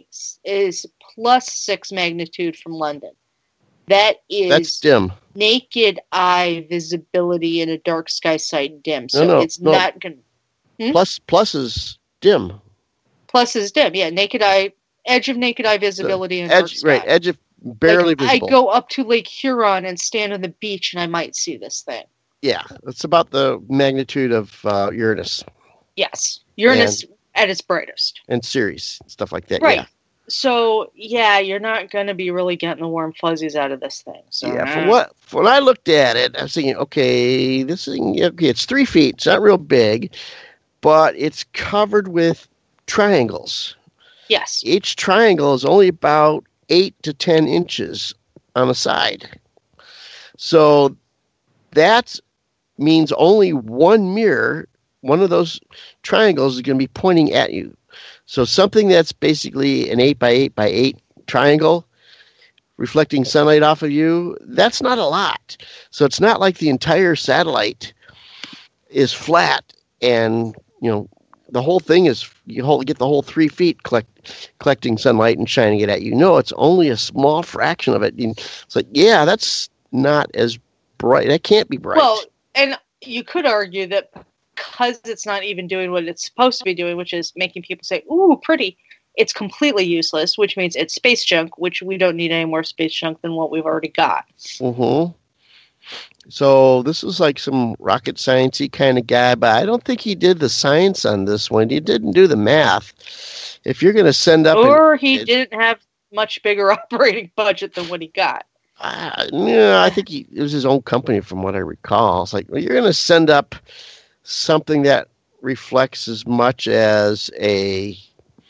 plus 6 magnitude from London. That's dim. Naked eye visibility in a dark sky sight dim. So it's not going to... Plus is dim. Plus is dim, yeah. Edge of naked eye visibility in dark sky. Right, edge of barely visible. I go up to Lake Huron and stand on the beach and I might see this thing. Yeah, it's about the magnitude of Uranus. Yes, Uranus at its brightest. And Ceres, stuff like that, right. Yeah. So, you're not going to be really getting the warm fuzzies out of this thing. So, when I looked at it, I was thinking, okay, this thing, it's 3 feet. It's not real big, but it's covered with triangles. Yes. Each triangle is only about 8 to 10 inches on the side. So that means only one mirror, one of those triangles is going to be pointing at you. So something that's basically an 8 by 8 by 8 triangle reflecting sunlight off of you, that's not a lot. So it's not like the entire satellite is flat and, the whole thing is get the whole 3 feet collecting sunlight and shining it at you. No, it's only a small fraction of it. It's like, that's not as bright. That can't be bright. Well, and you could argue that because it's not even doing what it's supposed to be doing, which is making people say, ooh, pretty, it's completely useless, which means it's space junk, which we don't need any more space junk than what we've already got. Mm-hmm. So this is like some rocket science-y kind of guy, but I don't think he did the science on this one. He didn't do the math. If you're going to send up... Or he didn't have much bigger operating budget than what he got. I think it was his own company from what I recall. It's like, well, you're going to send up something that reflects as much as a,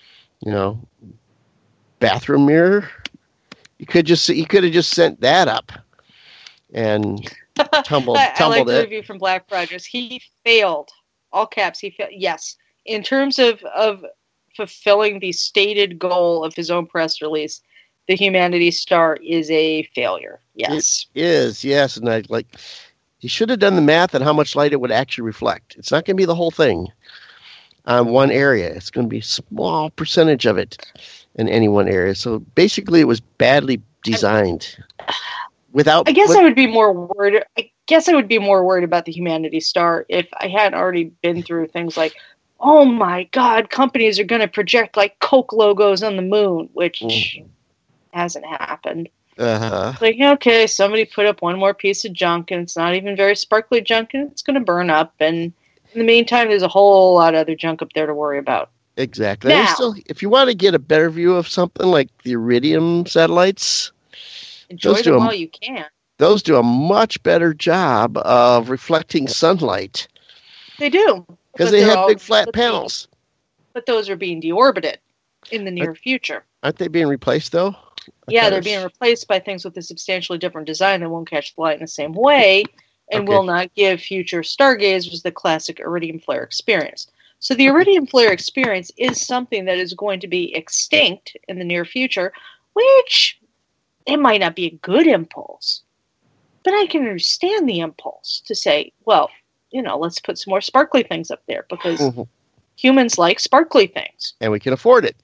bathroom mirror. You could have just sent that up and tumbled I like the it. review from Black Projects. He failed. All caps. He failed. Yes, in terms of fulfilling the stated goal of his own press release, the Humanity Star is a failure. Yes, it is. Yes, and he should have done the math on how much light it would actually reflect. It's not going to be the whole thing on one area. It's going to be a small percentage of it in any one area. So basically, it was badly designed. I guess I would be more worried about the Humanity Star if I hadn't already been through things like, oh my God, companies are going to project like Coke logos on the moon, which hasn't happened. Uh-huh. Like, okay, somebody put up one more piece of junk and it's not even very sparkly junk and it's going to burn up. And in the meantime, there's a whole lot of other junk up there to worry about. Exactly. Now, still, if you want to get a better view of something like the Iridium satellites, enjoy them while you can. Those do a much better job of reflecting sunlight. They do. Because they have big flat panels. But those are being deorbited in the near future. Aren't they being replaced, though? Yeah, they're being replaced by things with a substantially different design that won't catch the light in the same way and will not give future stargazers the classic Iridium flare experience. So the Iridium flare experience is something that is going to be extinct in the near future, which it might not be a good impulse, but I can understand the impulse to say, well, let's put some more sparkly things up there because humans like sparkly things. And we can afford it.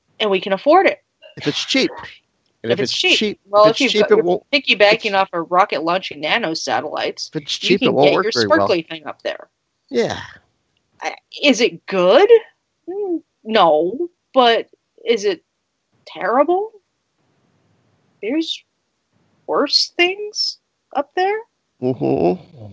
If it's cheap. And if it's cheap. Well, if you're piggybacking off of rocket launching nano satellites, if it's cheap, you can get your sparkly thing up there. Yeah. Is it good? No. But is it terrible? There's worse things up there. Mm-hmm.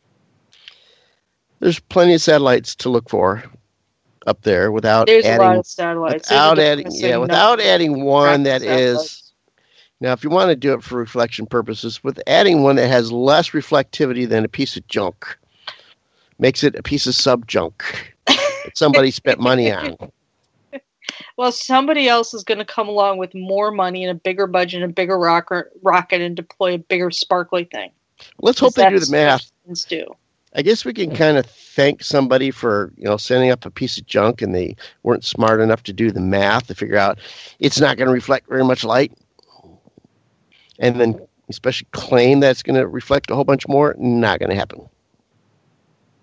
There's plenty of satellites to look for up there without There's adding, a lot of satellites. Without adding one that is... Now, if you want to do it for reflection purposes, with adding one that has less reflectivity than a piece of junk, makes it a piece of sub-junk that somebody spent money on. Well, somebody else is going to come along with more money and a bigger budget and a bigger rocket and deploy a bigger sparkly thing. Let's hope they do the math. Do. I guess we can kind of thank somebody for, sending up a piece of junk and they weren't smart enough to do the math to figure out it's not going to reflect very much light. And then especially claim that it's going to reflect a whole bunch more. Not going to happen.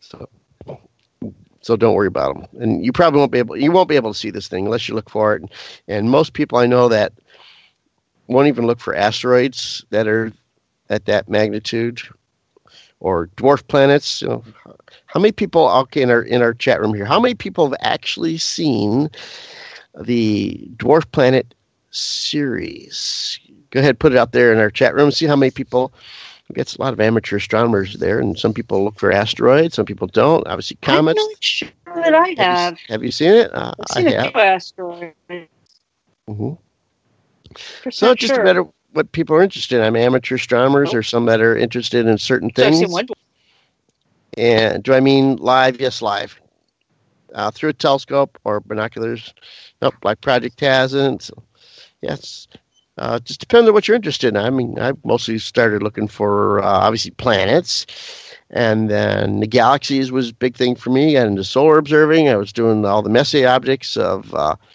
So don't worry about them. And you probably won't be able to see this thing unless you look for it. And most people I know that won't even look for asteroids that are at that magnitude or dwarf planets. You know, how many people in our chat room here? How many people have actually seen the dwarf planet Ceres? Go ahead, put it out there in our chat room. See how many people. Gets a lot of amateur astronomers there, and some people look for asteroids, some people don't. Obviously, comets. I'm not sure that I have. Have you seen it? I've seen a few asteroids. Mm-hmm. So it's just a matter of what people are interested in. I'm amateur astronomers, or some that are interested in certain things. I've seen one. And do I mean live? Yes, live. Through a telescope or binoculars. Nope, like Project hasn't. So, yes. Just depends on what you're interested in. I mean, I mostly started looking for, obviously, planets. And then the galaxies was a big thing for me. Got into solar observing. I was doing all the Messier objects of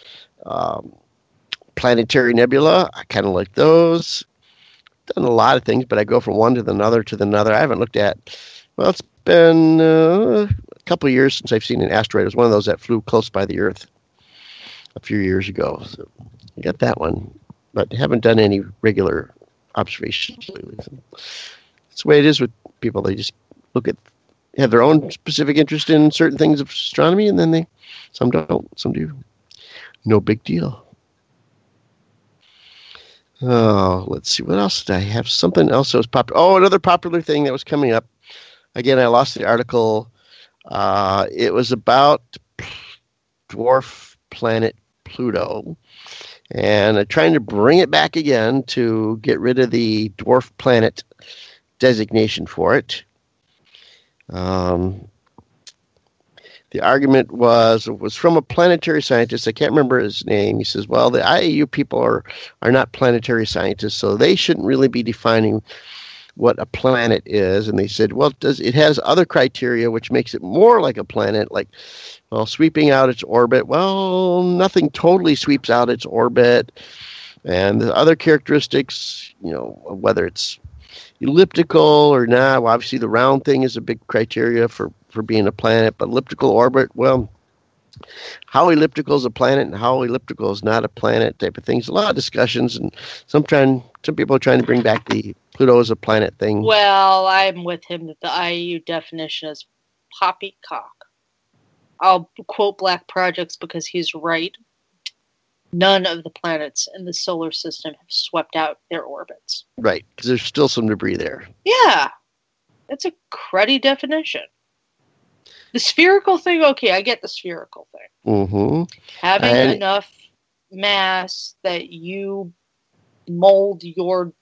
planetary nebula. I kind of like those. Done a lot of things, but I go from one to the other. I haven't looked at, well, it's been a couple of years since I've seen an asteroid. It was one of those that flew close by the Earth a few years ago. So I got that one. But haven't done any regular observations lately. So that's the way it is with people. They just have their own specific interest in certain things of astronomy, and then some don't, some do. No big deal. Oh, let's see. What else did I have? Something else that was popular. Oh, another popular thing that was coming up. Again, I lost the article. It was about dwarf planet Pluto. And I'm trying to bring it back again to get rid of the dwarf planet designation for it. The argument was from a planetary scientist. I can't remember his name. He says, well, the IAU people are not planetary scientists, so they shouldn't really be defining what a planet is. And they said, well, it has other criteria which makes it more like a planet, like, well, sweeping out its orbit. Well, nothing totally sweeps out its orbit. And the other characteristics, whether it's elliptical or not, well, obviously the round thing is a big criteria for being a planet, but elliptical orbit, well, how elliptical is a planet and how elliptical is not a planet type of things. A lot of discussions, and some people are trying to bring back the Pluto as a planet thing. Well, I'm with him that the IAU definition is poppycock. I'll quote Black Projects because he's right. None of the planets in the solar system have swept out their orbits. Right, because there's still some debris there. Yeah, that's a cruddy definition. The spherical thing, okay, I get the spherical thing. Mm-hmm. Having enough mass that you mold your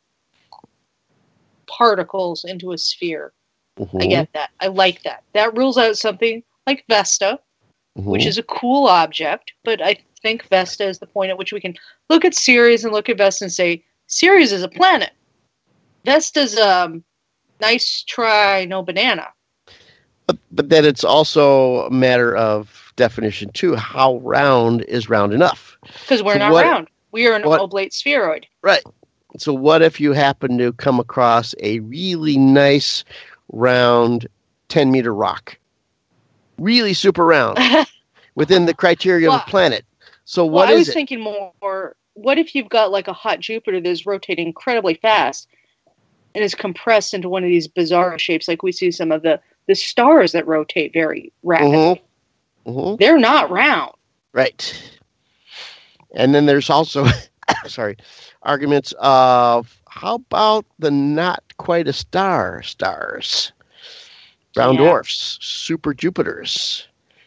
particles into a sphere. Mm-hmm. I get that. I like that. That rules out something like Vesta, which is a cool object, but I think Vesta is the point at which we can look at Ceres and look at Vesta and say, Ceres is a planet. Vesta's nice try, no banana. But then it's also a matter of definition, too. How round is round enough? Because we're not round. We are an oblate spheroid. Right. So what if you happen to come across a really nice, round, 10-meter rock? Really super round. Within the criteria of a planet. So what is it? I was thinking more, what if you've got like a hot Jupiter that's rotating incredibly fast and is compressed into one of these bizarre shapes, like we see some of the stars that rotate very rapidly. Mm-hmm. Mm-hmm. They're not round. Right. And then there's also, arguments of how about the not quite a star stars? Brown dwarfs, super Jupiters.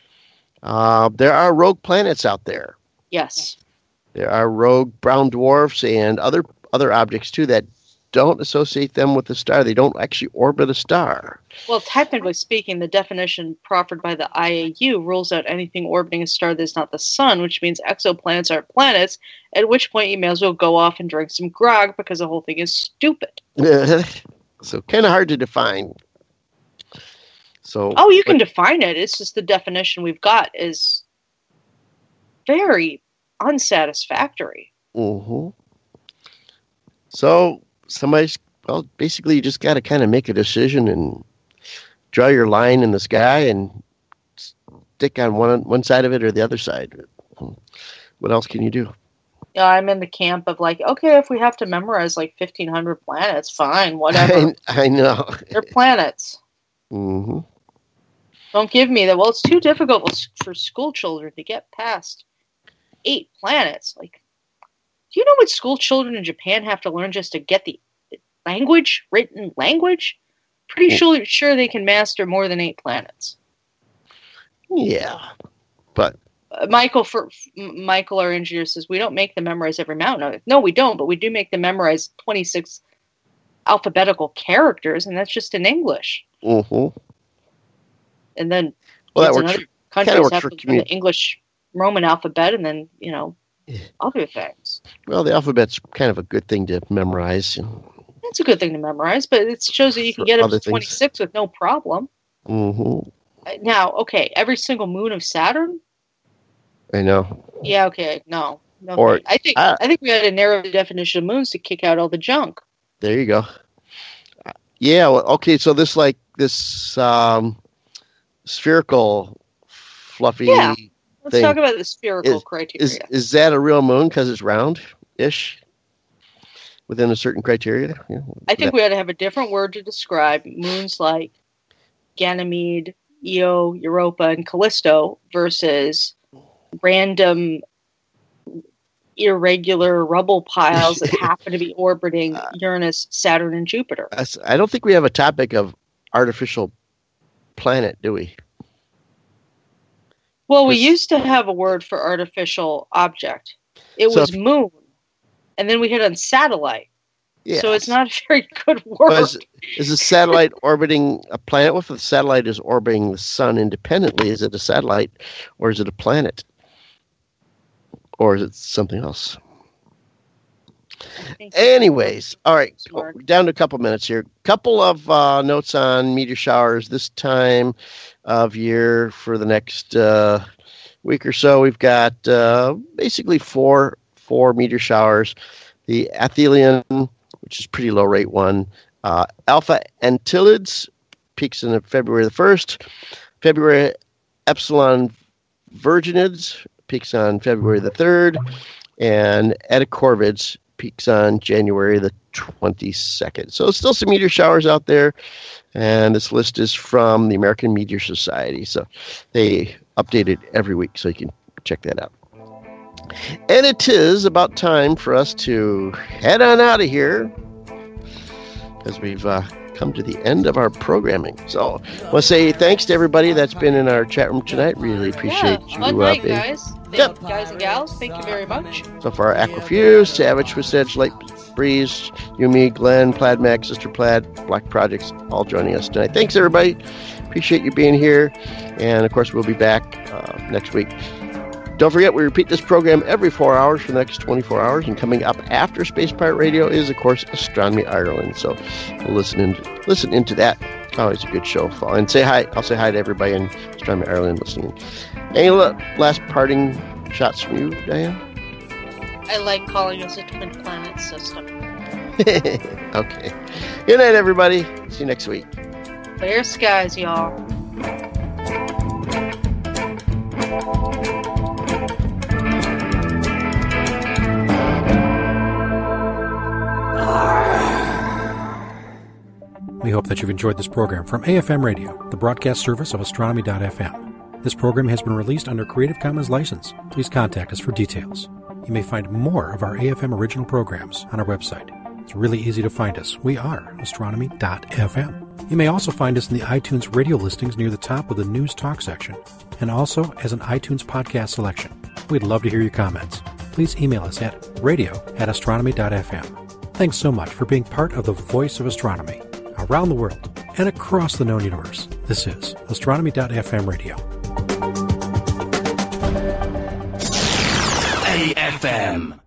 There are rogue planets out there. Yes. There are rogue brown dwarfs and other objects, too, that don't associate them with a star. They don't actually orbit a star. Well, technically speaking, the definition proffered by the IAU rules out anything orbiting a star that's not the sun, which means exoplanets aren't planets, at which point you may as well go off and drink some grog because the whole thing is stupid. So kind of hard to define. You can define it. It's just the definition we've got is very unsatisfactory. Mm-hmm. So basically you just got to kind of make a decision and draw your line in the sky and stick on one side of it or the other side. What else can you do? Yeah, I'm in the camp of like, okay, if we have to memorize like 1,500 planets, fine, whatever. I know. They're planets. Mm-hmm. Don't give me that. Well, it's too difficult for school children to get past 8 planets. Like, do you know what school children in Japan have to learn just to get the language, written language? Pretty sure they can master more than 8 planets. Yeah, but Michael, our engineer, says we don't make them memorize every mountain. No, we don't, but we do make them memorize 26 alphabetical characters, and that's just in English. Mm-hmm. And then that in other countries have the English Roman alphabet, and then other things. Well, the alphabet's kind of a good thing to memorize. It's a good thing to memorize, but it shows that you can get up to 26 with no problem. Mm-hmm. Now, okay, every single moon of Saturn. I know. Yeah. Okay. No. I think we had to narrow the definition of moons to kick out all the junk. There you go. Yeah. Well, okay. So this spherical, fluffy. Yeah. Let's talk about the spherical criteria. Is that a real moon because it's round-ish? Within a certain criteria? Yeah. I think we ought to have a different word to describe moons like Ganymede, Io, Europa, and Callisto versus random irregular rubble piles that happen to be orbiting Uranus, Saturn, and Jupiter. I don't think we have a topic of artificial planet, do we? Well, we used to have a word for artificial object. It was moon. And then we hit on satellite. Yes. So it's not a very good word. Is a satellite orbiting a planet? What if the satellite is orbiting the sun independently? Is it a satellite or is it a planet? Or is it something else? Anyways, all right. Down to a couple minutes here. Couple of notes on meteor showers this time of year for the next week or so. We've got basically four meteor showers. The Athelion, which is pretty low rate one. Alpha Antillids peaks on February the 1st. February Epsilon Virginids peaks on February the 3rd. And Eta Corvids peaks on January the 22nd. So still some meteor showers out there. And this list is from the American Meteor Society. So they update it every week, so you can check that out. And it is about time for us to head on out of here because we've come to the end of our programming. So I want to say thanks to everybody that's been in our chat room tonight. Really appreciate you. Fun night, guys. Guys and gals, thank you very much. So far, Aquafuse, Savage, Wissedge, Light Breeze, Yumi, Glenn, Plaid Mac, Sister Plaid, Black Projects, all joining us tonight. Thanks, everybody. Appreciate you being here. And, of course, we'll be back next week. Don't forget, we repeat this program every 4 hours for the next 24 hours. And coming up after Space Pirate Radio is, of course, Astronomy Ireland. So listen into that. Always a good show. And say hi. I'll say hi to everybody in Astronomy Ireland listening. Any last parting shots from you, Diane? I like calling us a twin planet system. Okay. Good night, everybody. See you next week. Clear skies, y'all. We hope that you've enjoyed this program from AFM Radio, the broadcast service of Astronomy.fm. This program has been released under Creative Commons license. Please contact us for details. You may find more of our AFM original programs on our website. It's really easy to find us. We are Astronomy.fm. You may also find us in the iTunes radio listings near the top of the News Talk section, and also as an iTunes podcast selection. We'd love to hear your comments. Please email us at radio@astronomy.fm. Thanks so much for being part of the voice of astronomy around the world and across the known universe. This is Astronomy.fm Radio. AFM.